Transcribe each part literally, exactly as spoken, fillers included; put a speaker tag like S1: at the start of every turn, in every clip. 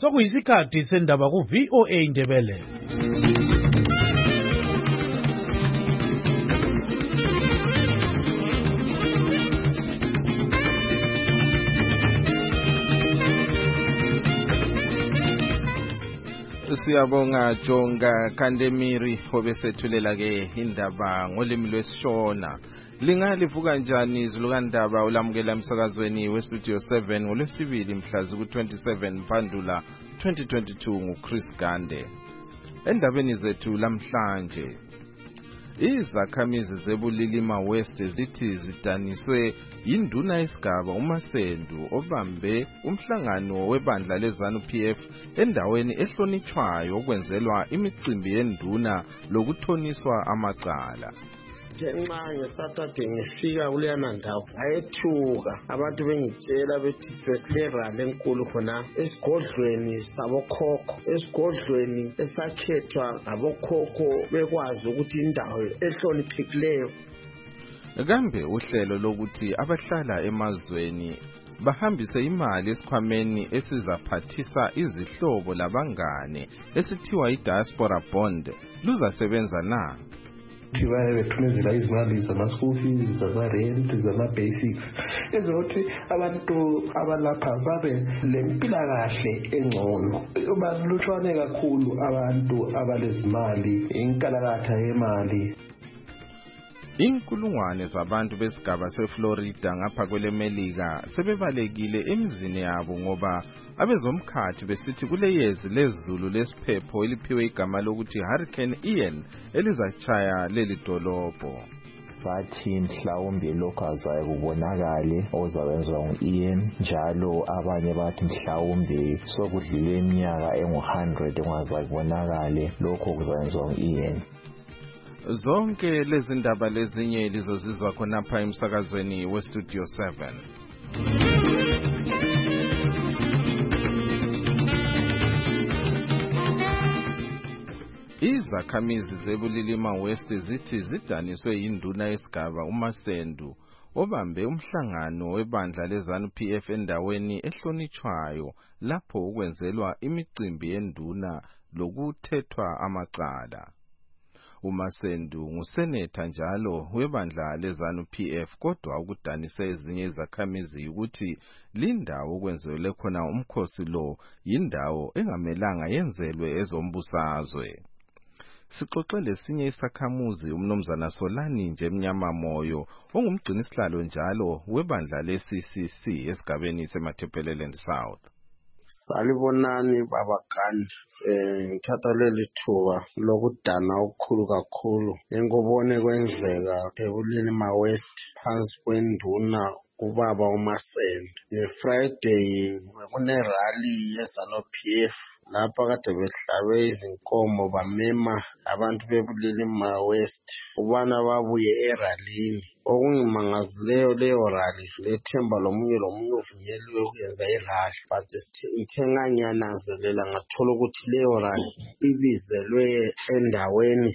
S1: sokuyisikhathi sendaba ku V O A Indebele.
S2: Siyabonga Jonga Kandemiri obesethulela ke indaba ngolimi lwesishona. Lingalivuka njani izulukandaba ulamukela emsakazweni weStudio seven ngolwesibili mhla ziku twenty-seven Mpandula twenty twenty-two nguChris Gande. Endabeni zethu lamhlanje, izakhamizi zeBulilima West zithi zidaniswe induna yesigaba uMasendu obambe umhlangano webandla leZANU P F endaweni ehlonitshwayo okwenzelwa imicimbi yenduna lokuthoniswa amacala.
S3: Ngenxa ngeSaturday ngifika kuleyana ndawo ayethuka abantu bengitshela bethi besilerala enkulu khona esigodlweni sabokhokho, esigodlweni esakhethwa ngabokhokho bekwazi ukuthi indawo ehloniphekileyo.
S2: Kambe uhlelo lokuthi abahlala emazweni bahambise imali esikhwameni esizaphathisa izihlobo labangane esithiwa idiaspora bond luzasebenza na?
S4: Thibaye bethumezela izimali zama-school fees, zama-rent, zama-basics ezokuthi abantu abalapha babe lempilakahle engcono. Balutshwane kakhulu abantu abalezimali, inkalakatha yemali.
S2: Inkulungwane zabantu besigaba seFlorida ngapha kwelemelika sebebalekile emizini yabo ngoba abezomkhathi besithi kuleyezi lezulu lesiphepho eliphiwe igama lokuthi Hurricane Ian elizachaya leli dolobho.
S5: Bathi mhlawumbe lokho azaye kubonakale ozawenziwa ngu-Ian, njalo abanye bathi mhlawumbe sokudlule iminyaka engu one hundred engazaye kubonakale lokho kuzayenziwa ngu-Ian.
S2: Zonke lezi ndaba lezinye lizozizwa khonapha emsakazweni weStudio seven. Izakhamizi zeBulilima West zithi zidaniswe induna yesigaba uMasendu obambe umhlangano webandla leZANU P F endaweni ehlonitshwayo lapho ukwenzelwa imicimbi yenduna lokuthethwa amacala. uMasendu nguseneta njalo webandla leZANU P F, kodwa ukudanisa ezinye izakhamizi ukuthi lindawo okwenzelwe khona umkhosi lo yindawo engamelanga yenzelwe ezombusazwe. Sixoxe lesinye isakhamuzi umnumzana Solani nje Mnyama Moyo ongumgcinisihlalo njalo webandla le-C C C esigabeni seMathepeleland South.
S3: Salibonani baba Gandhi, eh ngithatha leli thuba lokudana okukhulu kakhulu engobone kwenzeka eBulilima West phansi kwenduna ubaba uMasendu. NgeFriday kune rally yeZANU P F lapha kade behlabe izinkomo bamema abantu beBulilima West ubana babuye eralini. Okungimangazileyo leyo rally lethemba lomunye lomunye uvunyelwe ukuyenza irally, but ngithenganyananzelela ngathola ukuthi leyo rally ibizelwe endaweni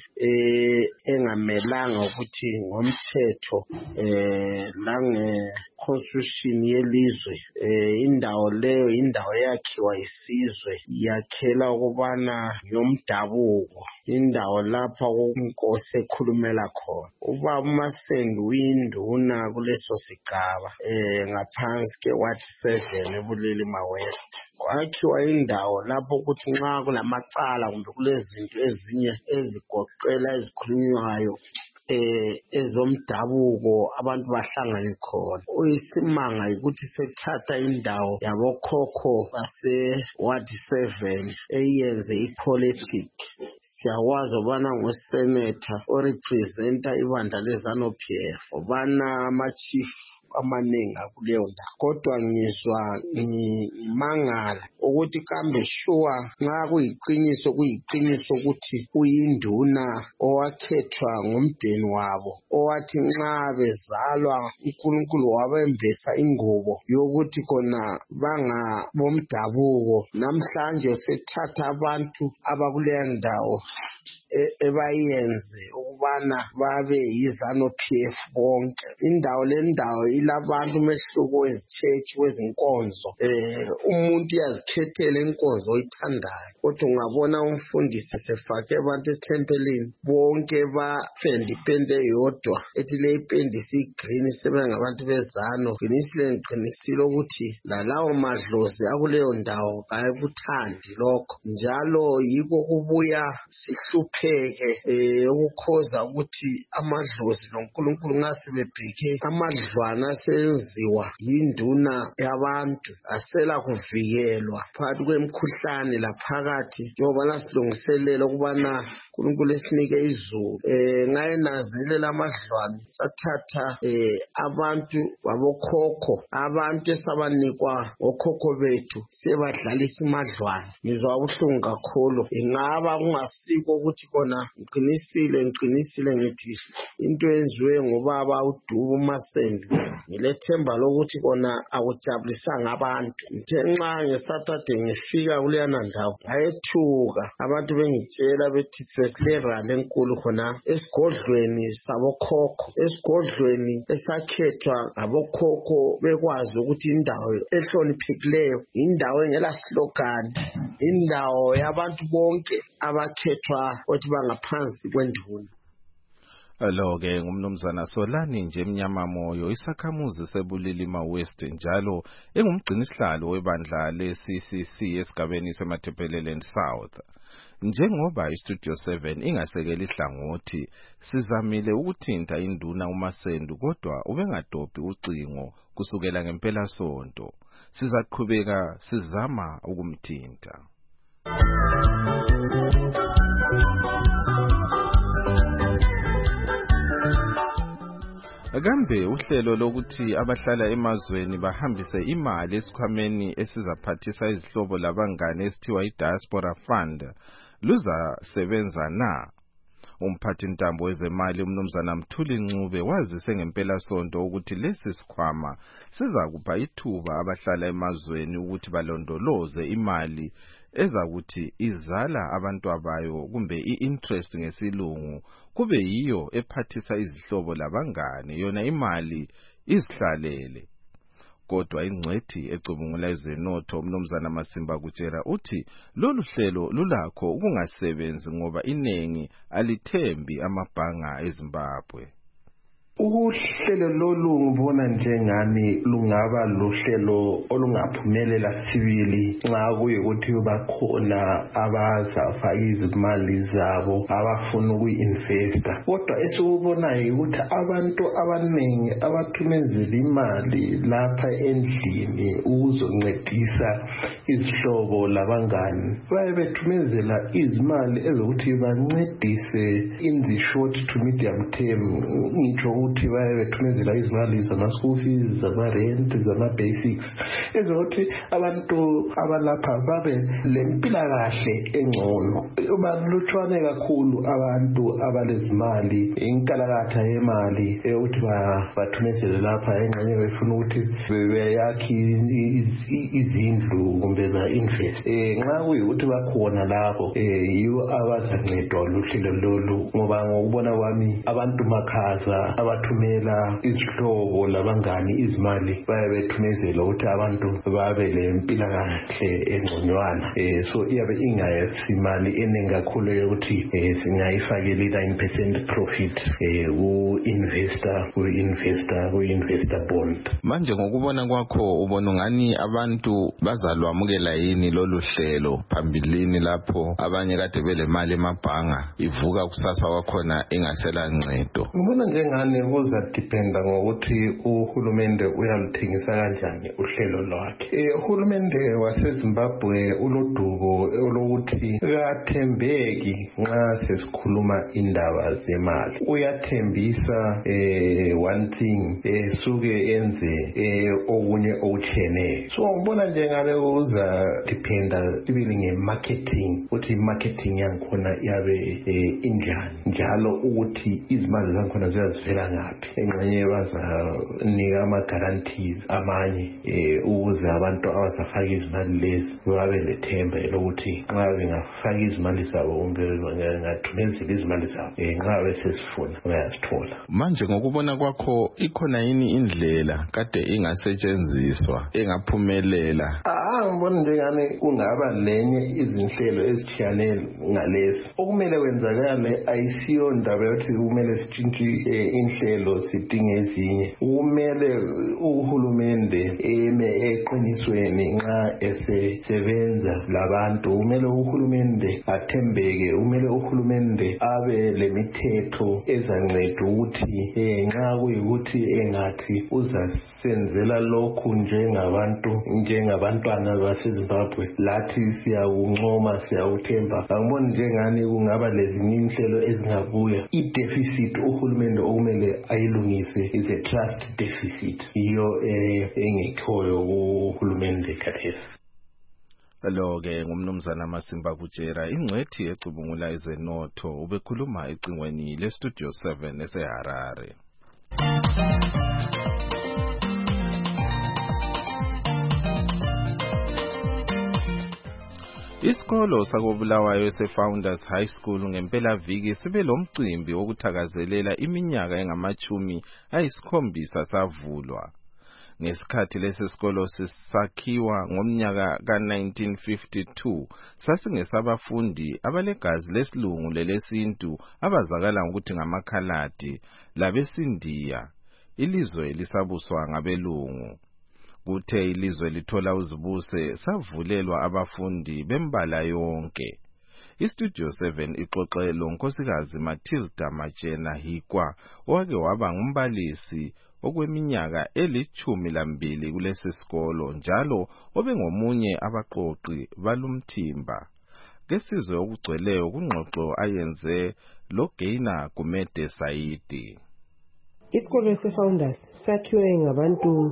S3: engamelanga ukuthi ngomthetho eh lange constitution yelizwe. Eh indawo leyo indawo yakhiwa isizwe, yakhela ukubana yomdabuko, indawo lapha kunkosi ekhulumela khona. Ubaba uMasendu uyinduna kuleso sigaba eh ngaphansi ke wathi seven eBulilima West. Wakhiwa indawo lapho ukuthi nxa kulamacala kumbe kulezinto ezinye ezigoqela ezikhulunywayo eh ezomdabuko abantu bahlangane khona. Uyisimanga ukuthi sethatha indawo yabokhokho base ward seven eyenze ipolitics. Siyakwazi ubana ngusenator orepresenta ibandla leZANU P F, ubana ama-chief amaningi kuleyo ndawo. Kodwa ngizwa ngimangala ukuthi kambe sure nxa kuyiqiniso kuyiqiniso ukuthi uyinduna owakhethwa ngumdeni wabo, owathi nxa bezalwa uNkulunkulu wabembesa ingubo yokuthi kona banga bomdabuko, namhlanje sethatha abantu abakuleyo ndawo ebayenze ukubana babe yiZanu P F bonke. Indawo lendawo ilabantu umehluko wezichechi wezinkonzo. Eh umuntu uyazikhethela inkonzo oyithandayo. Kodwa ungabona umfundisi sefake abantu ethempelini bonke bapenda ipende eyodwa ethi le ipende isigreen sebenza ngabantu bezano. Nginisile ngiqinisile ukuthi lalawo madlozi akuleyo ndawo ayikuthandi lokho. Njalo yiko kubuya sihlupheke eh ukukhoza ukuthi amadlozi noNkulunkulu ngasebebheke amadlwana asenziwa yinduna yabantu asela kuvikelwa phakathi kwemikhuhlane laphakathi njengoba nasilungiselela ukubana uNkulunkulu esinike izulu. Eh ngayenazelela amadlwana sathatha eh abantu babokhokho abantu esabanikwa okhokho bethu sebadlalisa imadlwana. Ngizwa ubuhlungu kakhulu. Ingaba kungasiko ukuthi kona ngiqinisile ngiqinisile ngithi into enziwe ngobaba uDubu uMasendu ngilethemba lokuthi kona akujabulisanga abantu. Ngithe nxa ngeSaturday ngifika kuleyana ndawo ayethuka abantu bengitshela bethi sesilerala enkulu khona esigodlweni sabokhokho, esigodlweni esakhethwa ngabokhokho bekwazi ukuthi indawo ehloniphekileyo, indawo engela slogan, indawo yabantu bonke abakhethwa ukuthi bangaphansi kwenduna.
S2: Lo ke ngumnumzana Solani nje Mnyama Moyo, isakhamuzi seBulilima West njalo engumgcinisihlalo webandla le-C C C esigabeni seMatabeleland South. Njengoba iStudio seven ingasekela ihlangothi, sizamile ukuthinta induna uMasendu kodwa ubengadophi ucingo kusukela ngempela sonto. Sizaqhubeka sizama ukumthinta. Kambe uhlelo lokuthi abahlala emazweni bahambise imali esikhwameni esizaphathisa izihlobo labangane esithiwa iDiaspora Fund luzasebenza na? Umphathi ntambo wezemali umnumzana Mthuli Ncube wazise ngempela sonto ukuthi lesi sikhwama sizakupha ithuba abahlala emazweni ukuthi balondoloze imali ezakuthi izala abantu abayo kumbe i-interest ngesilungu kube yiyo ephathisa izihlobo labangane yona imali izihlalele. Kodwa ingcwethi ecubungula ezenotho umnumzana Masimba Kutshera uthi lolu hlelo lulakho ukungasebenzi ngoba inengi alithembi amabhanga eZimbabwe.
S4: Uhlelo lolu ngibona njengani lungaba luhlelo olungaphumelela sibili nxa kuyikuthi bakhona abazafaka izimali zabo abafuna ukuinvesta. Kodwa esikubonayo ukuthi abantu abanengi abathumezela imali lapha endlini ukuzoncedisa izihlobo labangani baye bethumezela izimali ezokuthi bancedise in the short to medium term. Ngitsho ukuthi baye bethumezela izimali zama-school fees, zama-rent, zama-basics ezokuthi abantu abalapha babe lempilakahle engcono. Balutshwane kakhulu abantu abalezimali inkalakatha yemali eyokuthi bathumezele lapha engxenye befuna ukuthi beyakhe izindlu kumbe ba-invest. Nxa kuyikuthi bakhona lapho yibo abazancedwa luhlelo lolu ngoba ngokubona kwami abantu makhaza abathumela izihlobo labangani izimali baye bethumezela ukuthi abantu babe lempilakahle engconywana. So iyabe ingasimali eningi kakhulu yokuthi singayifakela i-nine percent profit ku-investor ku-investor ku-investor bond.
S2: Manje ngokubona kwakho ubona ngani abantu bazalwamukela yini lolu hlelo phambilini lapho abanye kade belemali emabhanga ivuka kusasa kwakhona ingasela ncedo?
S4: Ngibona njengani kuzadipenda ngokuthi uhulumende uyaluthengisa kanjani uhlelo lwakhe. Uhulumende waseZimbabwe ulodubo olokuthi kathembeki nxa sesikhuluma indaba zemali. Uyathembisa one thing suke enze okunye okutshiyeneyo. So ngibona njengani kuzadipenda sibili nge-marketing ukuthi marketing yankhona yabe injani njalo ukuthi izimali zankhona ziyazivela ngaphi. Engxenye bazanika ama-guarantees amanye um ukuze abantu abazafaka izimali lezi babe lethemba elokuthi nxa bengafaka izimali zabo kumbe ngathumezela izimali zabo um nxa besesifuna bayazithola.
S2: Manje ngokubona kwakho ikhona yini indlela kade ingasetshenziswa engaphumelela?
S4: Ah, ngibona njengani kungaba lenye izinhlelo ezithiyane ngalezi. Okumele kwenzakale ayisiyo ndaba yokuthi kumele sitshintshe inhlelo sidinge ezinye. Kumele uhulumende eme eqinisweni nxa esesebenza labantu. Kumele uhulumende athembeke. Kumele uhulumende abe lemithetho ezanceda ukuthi nxa kuyikuthi engathi uzasenzela lokhu njengabantu njengabantwana baseZimbabwe lathi siyakuncoma siyawuthemba. Angiboni njengani kungaba lezinye inhlelo ezingabuya. I-deficit uhulumende okumele ayilungise is a trust deficit. Iyo engekhoyo kuhulumende khathesi.
S2: Lo-ke ngumnumzana Masimba Butjera, ingcwethi ecubungula ezenotho, ubekhuluma ecingweni le-Studio seven eseHarare. Isikolo sakobulawayo seFounders High School ngempelaviki sibe lomcimbi wokuthakazelela iminyaka engamachumi ayisikhombisa savulwa. Ngesikhathi lesi sikolo sisakhiwa ngomnyaka ka nineteen fifty-two sasingesabafundi abalegazi lesilungu lelesintu abazakala ngokuthi ngamakhaladi labesindiya. Ilizwe lisabuswa ngabelungu. Kuthe ilizwe lithola uzibuse savulelwa abafundi bembala yonke. iStudio seven ixoxe lo nkosikazi Matilda Machena Hikwa owake waba ngumbalisi okweminyaka elithumi lambili kulesi sikolo njalo obengomunye abaqoqi balumthimba. Kesizwe okugcweleyo kungxoxo ayenze lo Gaina Gumede Saidi.
S6: Isikolo seFounders sakhiwe ngabantu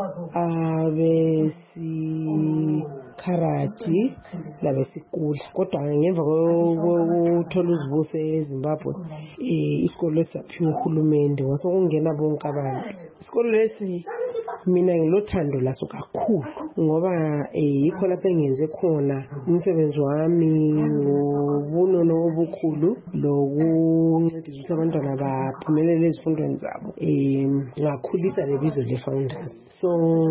S6: abesikharati labesikula. Kodwa ngemva kokuthola uzibuse eZimbabwe, isikolo sakhiwe uhulumende wasokungena bonke abantu. Isikolo lesi mina ngilothando laso kakhulu ngoba yikho lapho engenze khona umsebenzi wami ngobunono obukhulu lokuncedisa ukuthi abantwana baphumelele ezifundweni zabo. Ngakhulisa lebizo leFounders. So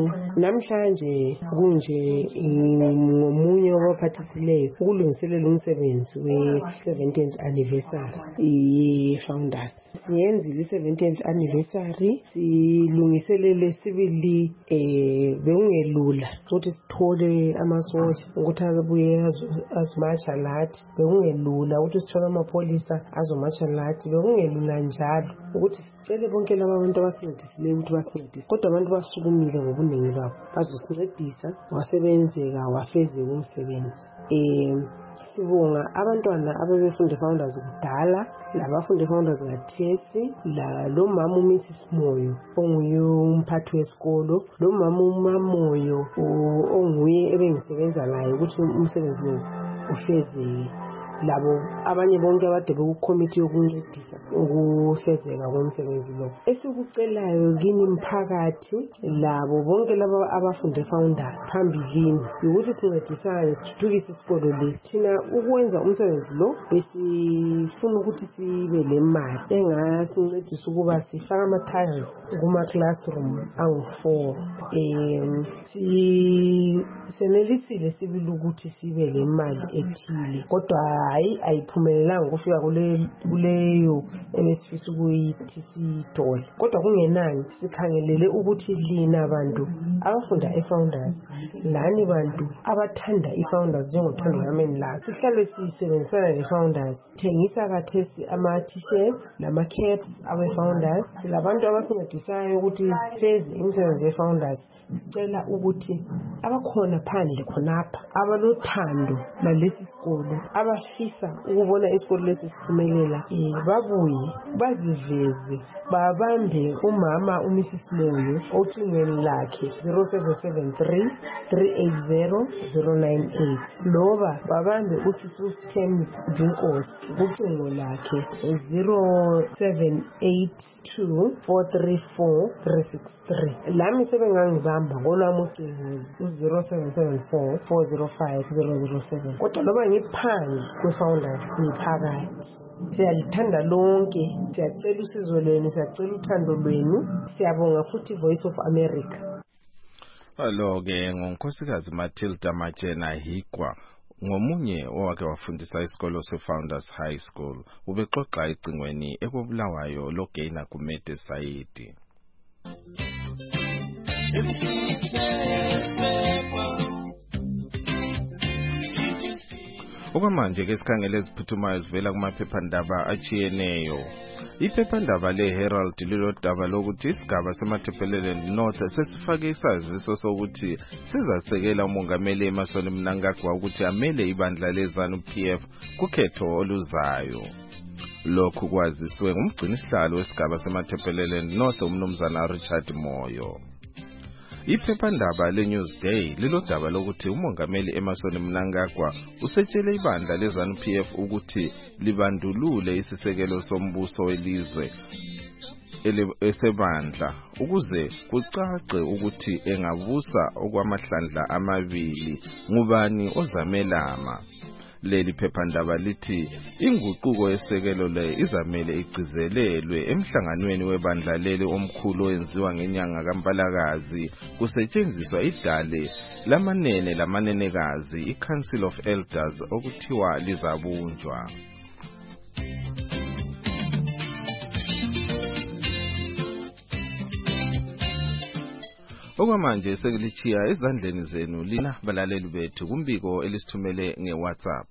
S6: namhlanje kunje ngomunye wabaphathisileyo ukulungiselela umsebenzi we-seventieth anniversary iFounders. Siyenzile i-seventieth anniversary, silungiselele sibili eh bekungelula ukuthi sithole amasosha ukuthi abuye azimacha lathi, bekungelula ukuthi sithole amapholisa azomacha lathi, bekungelula njalo ukuthi sicele bonke laba bantu abasincedisileyo ukuthi basincedise. Kodwa abantu basukumile ngobuningi babo bazosincedisa, wasebenzeka wafezeka umsebenzi. Eh sibonga abantwana abebefunda Founders kudala labafunda Founders ngathesi, la lo mama uMissis Moyo onguye umphathi wesikolo, lo mama uMamoyo onguye ebengisebenza naye ukuthi umsebenzi lo ufezeke, labo abanye bonke abade bekukomiti yokuncedisa ukufezeka komsebenzi lo. Esikucelayo kini mphakathi labo bonke labo abafunde Founders phambilini ukuthi sincedisane sithuthukise isikolo lesi. Thina ukwenza umsebenzi lo besifuna ukuthi sibe lemali engasincedisa ukuba sifaka ama-tiles kuma classroom angu four. Eh si senelisile sibili ukuthi sibe lemali ethile, kodwa hayi ayiphumelelanga ukufika kule kuleyo ebesifisa ukuyithi sithole. Kodwa kungenani sikhangelele ukuthi lina abantu abafunda eFounders, lani bantu abathanda iFounders njengothando lwami la, sihlale sisebenzisana leFounders. Thengisa kathesi ama-t-shirts lama-caps awe-Founders. Silabantu abasincedisayo ukuthi feze imisebenzi ye-Founders. Sicela ukuthi abakhona phandle khonapha abalothando lalesi sikolo, abafisa ukubona isikolo lesi siphumelela, babuye baziveze, babambe umama uMissis Moyo ocingweni lakhe zero seven seven three three eight zero zero nine eight loba babambe usisi Sithembi Nkosi kucingo lakhe zero seven eight two four three four three six three. Lami sebengangibamba ngolwami ucingo zero seven seven four four zero five zero zero seven. Kodwa loba ngiphansi kwe-Founders ngiphakathi. Siyalithanda lonke, siyacela usizo lwenu, siyacela uthando lwenu, siyabonga futhi Voice of America.
S2: Alo-ke ngonkosikazi Matilda Matshena Hikwa, ngomunye owake wafundisa isikolo se-Founders High School, ubexoxa ecingweni ekobulawayo loGaina Gumede Saidi. Okwamanje ke sikhangele eziphuthumayo zivela kumaphephandaba achiyeneyo. Iphephandaba le-Herald lilodaba lokuthi isigaba seMatabeleland North sesifake isaziso sokuthi sizasekela umongameli Emmerson Mnangagwa ukuthi amele ibandla leZANU-P F kukhetho oluzayo. Lokhu kwaziswe ngumgcinisihlalo wesigaba seMatabeleland North umnumzana Richard Moyo. Iphephandaba le-Newsday lilodaba lokuthi umongameli Emmerson Mnangagwa usetshele ibandla leZANU-P F ukuthi libandulule isisekelo sombuso welizwe esebandla ukuze kucace ukuthi engabusa okwamahlandla amabili ngubani ozamelama. Leli phephandaba lithi inguquko yesekelo le izamele igcizelelwe emhlanganweni webandla leli omkhulu owenziwa ngenyanga kaMpalakazi kusetshenziswa idale lamanene lamanenekazi iCouncil of Elders okuthiwa lizabunjwa. Okwamanje sekilichiya ezandleni zenu lina balaleli bethu kumbiko elisithumele ngeWhatsApp.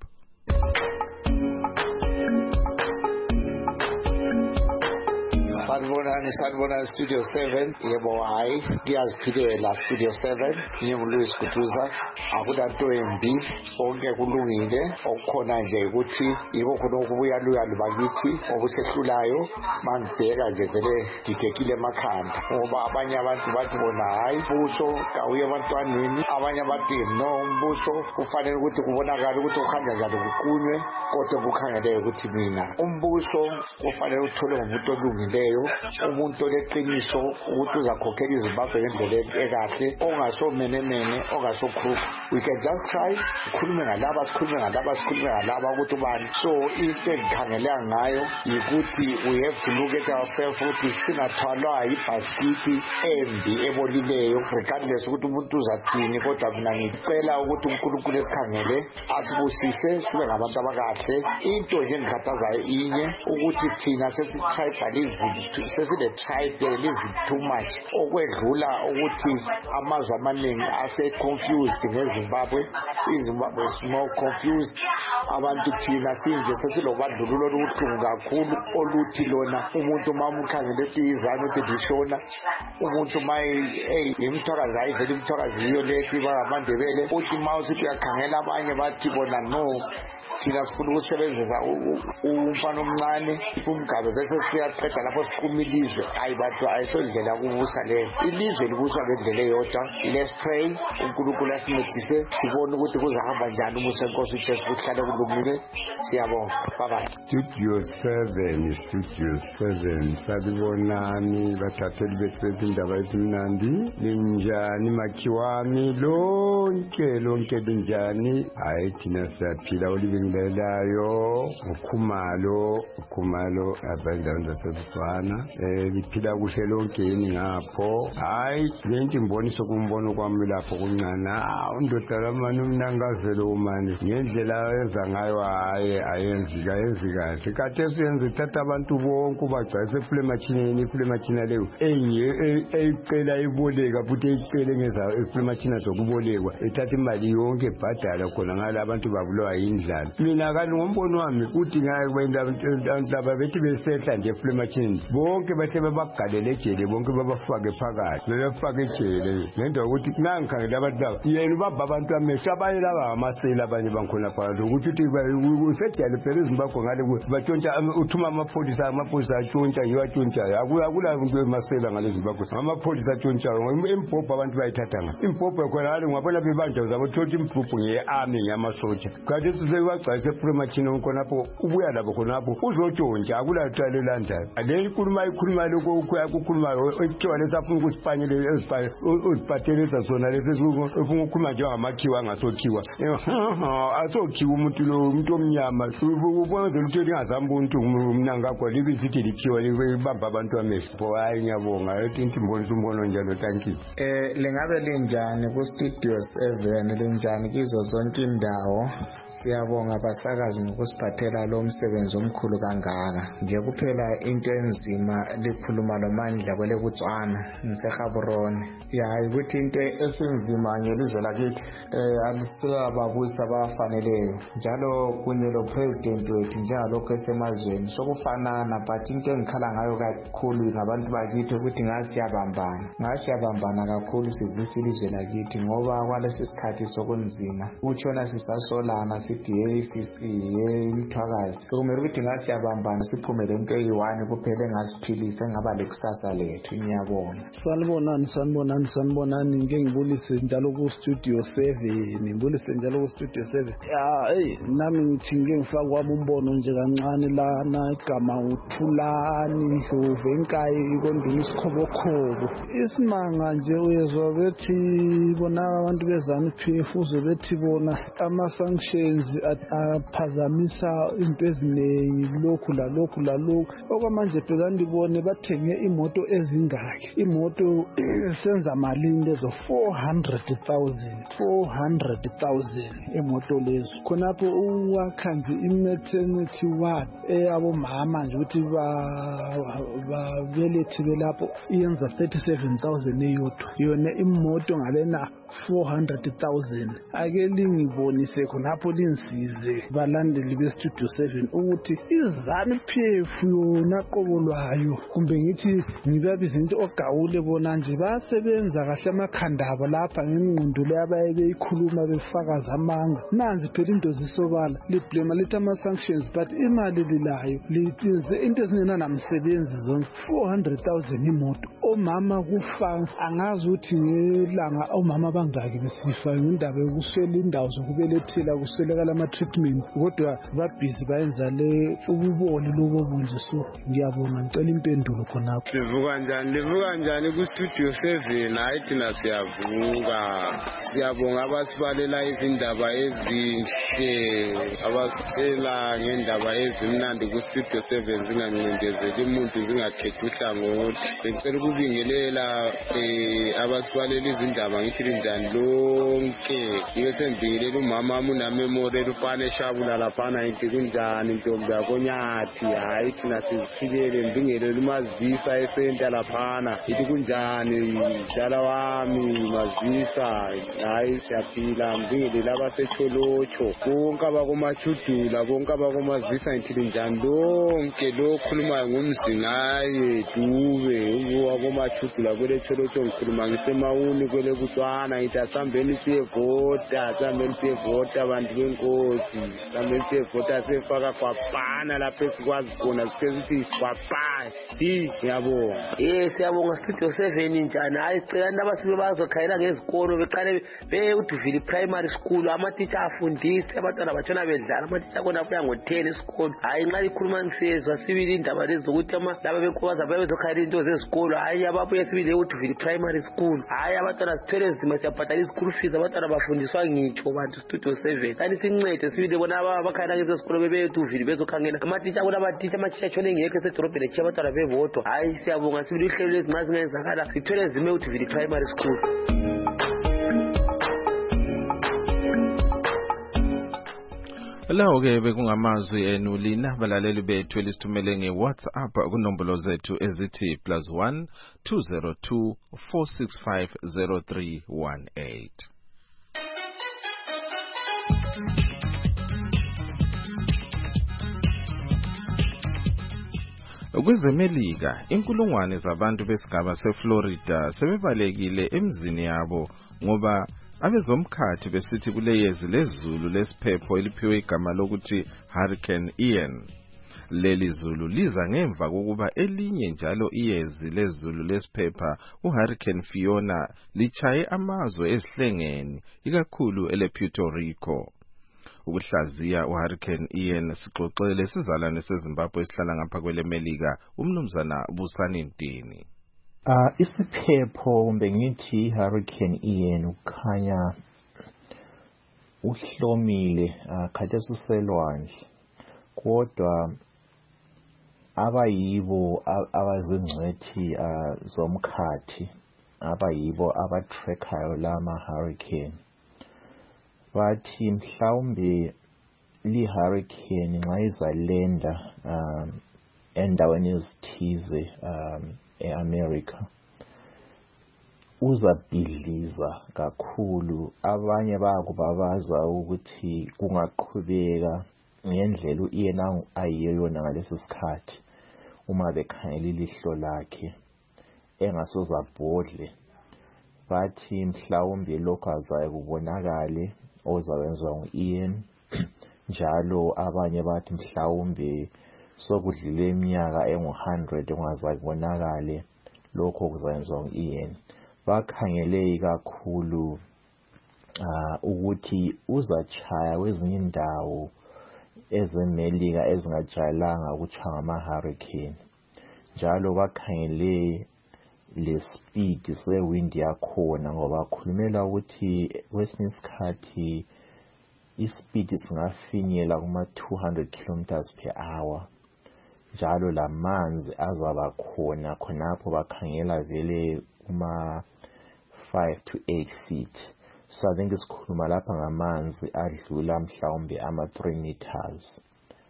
S7: Sanibonani, sanibonani Studio seven. Yebo hayi, ngiyaziphilela Studio seven. NgiyuLouis Kutuza. Akulanto embi, konke kulungile. Okukhona nje ukuthi yiko khona ukubuya luyalu bakithi okusehlulayo mangibheka nje vele ngigekile emakhanda. Ngoba abanye abantu bathi bona hayi buso kawuye abantwaneni, abanye bathi no umbuso kufanele ukuthi kubonakala ukuthi ukhanya njalo kuqunywe, kodwa kukhangele ukuthi mina umbuso kufanele uthole umuntu olungileyo, umuntu oleqiniso ukuthi uzakhokhela iZimbabwe ngendlela ekahle, ongasomenemene, ongasokhruku. We can just try ukukhuluma ngalaba, sikhulume ngalaba, sikhulume ngalaba ukuthi ubani. So into engikhangeleka ngayo ukuthi we have to look at ourselves ukuthi sinathwalwa ibhasikiti embi ebolileyo, regardless ukuthi umuntu uzathini, kodwa mina ngicela ukuthi uNkulunkulu esikhangele asibusise sibe ngabantu abakahle. Into nje engikhathazayo inye ukuthi thina sesi-tribalism, sesile-tribalism too much, okwedlula ukuthi amazwe amaningi ase-confused ngeZimbabwe. iZimbabwe is more confused. Abantu thina sinje sesilobandlululo olubuhlungu kakhulu oluthi lona umuntu mamkhangele ethi izanu ukuthi lishona, umuntu maye imthwakazi ayivele imthwakazi yiyo lethi bangamandebele, uthi ma usithi uyakhangela abanye bathi bona no thina sifuna ukusebenzisa umfana omncane umgabe bese siyaqeda lapho siqhuma ilizwe. Hayi bathu ayisondlela kubusa leyo, ilizwe libuswa ngendlela eyodwa. Let's pray uNkulunkulu asincedise sibone ukuthi kuzahamba njani umusa enkosi uJesu kuhlale kulungile. Siyabonga. Bye bye.
S8: Studio seven, Studio seven. Sanibonani bathatheli bethu bezindaba ezimnandi. Linjani makhiwami lonke lonke linjani? Hayi thina siyaphila oliving lelayo ukhumalo ukhumalo abandaweni zaseBotswana eh liphila kuhle lonke yini ngapho. Hayi lento imboniso kumbono kwami lapho kuncana undoda lamani umnangazelo umani ngendlela yenza ngayo hayi ayenzika yenzika kahle siyenze thatha abantu bonke ubagcwalise kule machineni kule machina leyo enye eyicela iboleka futhi eyicele ngeza kule machina zokubolekwa ethatha imali yonke ebhadala khona ngala abantu babulawa indlala mina kanti ngombono wami uthi ndaba bethi besehla nje eflematshini bonke bahle babagalele ejele bonke babafake phakathi bebafake ejele ngento ukuthi nangikhangela abantu laba yena ubaba abantu amehlo abanye laba amasela abanye bankhona phakathi ukuthi uthi usejele phela eZimbabwe ngale batshontsha uthuma amapholisa amapholisa atshontsha yiwa atshontshayo akula into emasela ngale Zimbabwe amapholisa atshontshayo impopho abantu bayithatha nga impopho khona ngale ngabona bebanja uzabothola impopho ngearmy ngamasotsha kanti sesebagcayise premachine khonapho ubuya labo khonapho uzotshontsha akula thale landala ale ikhuluma ikhuluma lokho ukukhuluma ekuthiwa lesafuna ukusipanyele ezipanye uziphatheleza sona lesifuna ukukhuluma nje ngamakhiwa angasokhiwa asokhiwa umuntu lo umuntu omnyama ubonze ukuthi lingazamba umuntu umnanga kwalo libisithi likhiwa libamba abantu amehlo hayi ngiyabonga ethi imboniso umbono njalo thank you.
S9: eh lengabe linjani ku studio seven linjani kizo zonke indawo siyabonga basakazi ngokusiphathela lo msebenzi omkhulu kangaka nje kuphela into enzima likhuluma lomandla kwele kutswana ngiseGaborone yayi ukuthi into esinzima ngelizwe lakithi eh alisela babusa bafaneleyo njalo kunye lo president wethu njengalokho esemazweni sokufanana but into engikhala ngayo kakhulu ngabantu bakithi ukuthi ngasiyabambana ngasiyabambana kakhulu sivisa ilizwe lakithi ngoba kwalesi sikhathi sokunzima utshona sisasolana sithi hey sisi hey imthwakazi kumele ukuthi ngasiyabambana siphumele into eyi-one kuphela engasiphilisa engaba lekusasa lethu ngiyabona.
S10: Sanibonani sanibonani sanibonani ngeke ngibulise njalo ku studio seven ngibulise njalo ku studio seven ya hey nami ngithi ngeke ngifaka kwami umbono nje kancane lana igama uThulani Ndlovu enkayi ikonduna isikhobokhobo isimanga nje uyezwa bethi bona abantu beZANU-P F uze bethi bona ama sanctions aphazamisa into eziningi lokhu la lokhu la lokhu okwamanje phela ndibone bathenge imoto ezingaki imoto senza malini lezo four hundred thousand four hundred thousand imoto lezo khonapho uwakhanzi imaternity ward eyabo mama nje ukuthi ba babelethi belapho iyenza thirty-seven thousand eyodwa yona imoto ngalena four hundred thousand ake lingibonise khonapho linsize balandeli bestudio seven ukuthi iZANU-P F yona qobolwayo kumbe ngithi ngibabiza into ogawule bona nje basebenza kahle amakhanda abo lapha ngengqondo leyabaye beyikhuluma befakaza amanga nanzi phela into zisobala liblema lithi ama sanctions but imali lilayo lithize into ezinena namsebenzi zonke four hundred thousand imoto omama kufa angazi ukuthi ngelanga omama bangaki besifa indaba yokuswela indawo zokubelethela kuswelakala ama treatment kodwa babhizi bayenza le ububone lobo bunje so ngiyabonga ngicela impendulo khonapho.
S11: Livuka njani livuka njani ku studio seven hayi thina siyavuka siyabonga abasibalela izindaba ezinhle abasitshela ngendaba ezimnandi ku studio seven zingancindezeli umuntu zingakhethi uhlangothi bengicela ukubingelela eh abasibalela izindaba ngithi linjani lonke ngike sembingelela umama wami una memory elufana eshabula laphana into kunjani intombi yakonyathi hayi thina siziphilele mbingelela umazisa esenta laphana ithi kunjani dala wami mazisa hayi siyaphila mbingelela abasecholocho bonke abakomachudula bonke abakomazisa ngithi linjani lonke lokhuluma ngumzingaye dube uwakomachudula kwele cholocho ngikhuluma ngisemawuni kwele kutswana ngithi asambeni siyevota asambeni siyevota abantu benkosi asambeni siyevota sefaka kwapana lapho esikwazi khona sisithi kwapana hi ngiyabonga.
S12: Eh siyabonga studio seven njani hayi cela ndaba sibe bazokhayela ngezikolo beqale be uDuvili primary school amateacher afundise abantwana batshona bedlala amateacher kona kuya ngo ten esikolo hayi nxa ikhuluma ngisezwa sibili indaba lezi zokuthi ama laba bekhoza babezokhayela into zesikolo hayi ababuye sibili uDuvili primary school hayi abantwana sithwele nzima siyabhadala isikolo fees abantwana bafundiswa ngitsho bantu studio seven kanti sincede sibili bona abakhayela ngezesikolo bebe uDuvili bezokhangela amateacher kona abateacher amateacher tshone ngeke esedorobheni echiya abantwana bevotwa hayi siyabonga sibili ihlelo lezinqa zingenzakala sithwele nzima uDuvili primary school.
S2: Lawo ke bekungamazwi enu lina balaleli bethu elisithumele ngeWhatsApp kunombolo zethu ezithi plus one two zero two four six five zero three one eight. Kwezemelika, inkulungwane zabantu besigaba seFlorida sebebalekile emzini yabo ngoba abezomkhathi besithi kuleyezi lezulu lesiphepho eliphiwe igama lokuthi Hurricane Ian. Leli zulu liza ngemva kokuba elinye njalo iyezi lezulu lesiphepha uHurricane Fiona lichaye amazwe ezihlengeni ikakhulu ele Puerto Rico. Ukuhlaziya uHurricane Ian sixoxele sizalwane seZimbabwe esihlala ngapha kwelemelika umnumzana Busani Ntini.
S5: Ah isiphepho kumbe ngithi Hurricane Ian ukhanya uhlomile khathesi uselwandle kodwa abayibo abazingcwethi zomkhathi abayibo abatrackayo lama hurricane bathi mhlawumbe li hurricane nxa izalenda um endaweni ezithize um eAmerica uzabhidliza kakhulu. Abanye bayakubabaza ukuthi kungaqhubeka ngendlela uIan ayiyona ngalesi sikhathi uma bekhangela ilihlo lakhe engasoze abhodle. Bathi mhlawumbe lokho azaye kubonakale ozawenziwa nguIan njalo abanye bathi mhlawumbe sokudlule iminyaka engu one hundred ongazaye kubonakale lokho kuzayenziwa nguIan. Bakhangele kakhulu uh, ukuthi uzachaya kwezinye indawo ezemelika ezingajayelanga ukutshaya ngama-hurricane njalo bakhangele le speed sewind yakhona ngoba khulumela ukuthi kwesinye isikhathi ispeed singafinyela kuma two hundred kilometers per hour njalo lamanzi azaba khona khonapho bakhangela vele kuma five to eight feet. So I think isikhuluma lapha ngamanzi adlula mhlawumbe ama three meters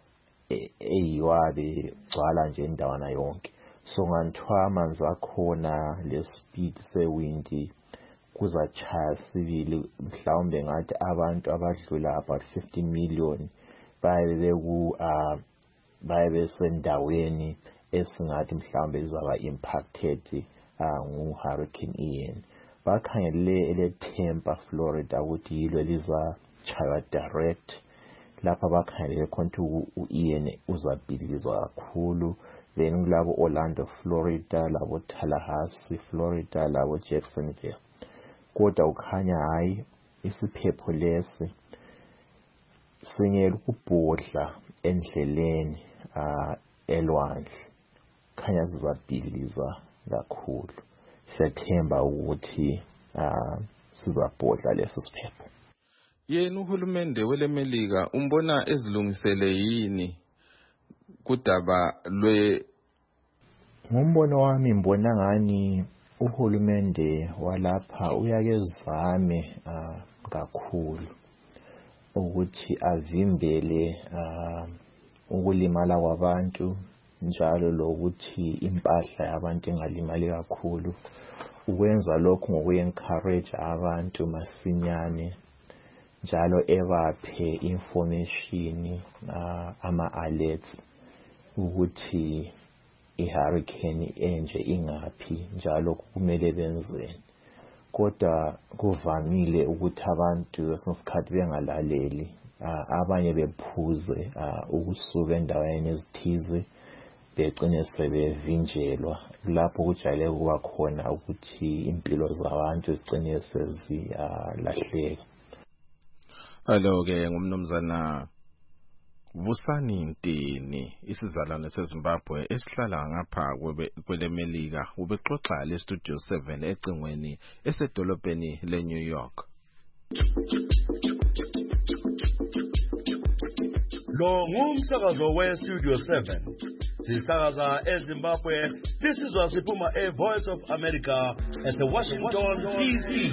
S5: eyiwabe gcwala nje indawana yonke. So nganthiwa amanzi akhona le speed sewindi kuzachaya sibili mhlawumbe ngathi abantu abadlula about fifty million baye beku uh, baye besendaweni esingathi mhlawumbe izaba impacted uh, ngu Hurricane Ian. Bakhangele ele Tampa Florida ukuthi yilo liza chaya direct lapha bakhangele khona uIan uzabhidliza kakhulu. Then kulabo Orlando Florida, labo Tallahassee Florida, labo Jacksonville. Kodwa ukhanya hayi isiphepho lesi singela ukubhodla endleleni uh, elwandle khanya sizabhidliza kakhulu. Siyathemba ukuthi uh, sizabhodla lesi siphepho.
S2: Yena uhulumende welemelika umbona ezilungisele yini kudaba lwe?
S5: Ngombono wami mbona ngani uhulumende walapha uyakezame uh, kakhulu ukuthi avimbele uh, ukulimala kwabantu njalo lokuthi impahla yabantu ingalimali kakhulu. Ukwenza lokho ngoku-encourage abantu masinyane njalo ebaphe information uh, ama-alerts ukuthi i-hurricane enje ingaphi njalo kumele benzeni. Kodwa kuvamile ukuthi abantu ngesikhathi bengalaleli uh, abanye bephuze uh, ukusuka endaweni ezithize begcine sebevinjelwa lapho kujayele kuba khona ukuthi impilo zabantu zigcine seziyalahleka.
S2: Alo ke ngumnumzana Busani Ntini isizalwane seZimbabwe esihlala ngapha kwelemelika ubexoxa le Studio seven ecingweni esedolobheni leNew York.
S13: Lo ngumsakazo we Studio seven. Sisakaza eZimbabwe. This is Wasiphuma, a Voice of America at the Washington D C.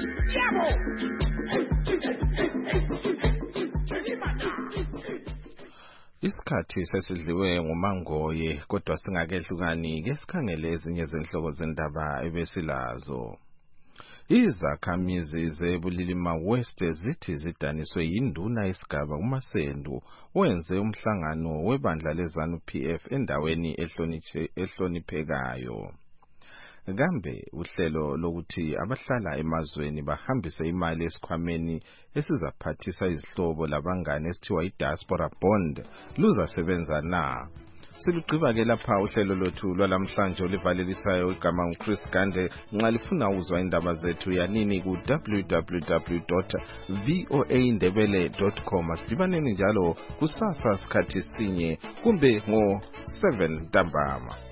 S2: Isikhathi sesidliwe ngumangoye kodwa singakehlukani ke sikhangele ezinye zenhloko zendaba ebesilazo. Izakhamizi zeBulilima West zithi zidaniswe yinduna yesigaba uMasendu wenze umhlangano webandla leZANU P F endaweni ehloniphekayo. Kambe uhlelo lokuthi abahlala emazweni bahambise imali esikhwameni esizaphathisa izihlobo labangane esithiwa i-diaspora bond luzasebenza na? Siluqiba ke lapha uhlelo lwethu lwalamhlanje olivalelisayo igama nguChris Gande. Nxa lifuna ukuzwa indaba zethu yanini ku w w w dot v o a ndebele dot com. Asidibaneni njalo kusasa sikhathi sinye kumbe ngo seven ntambama.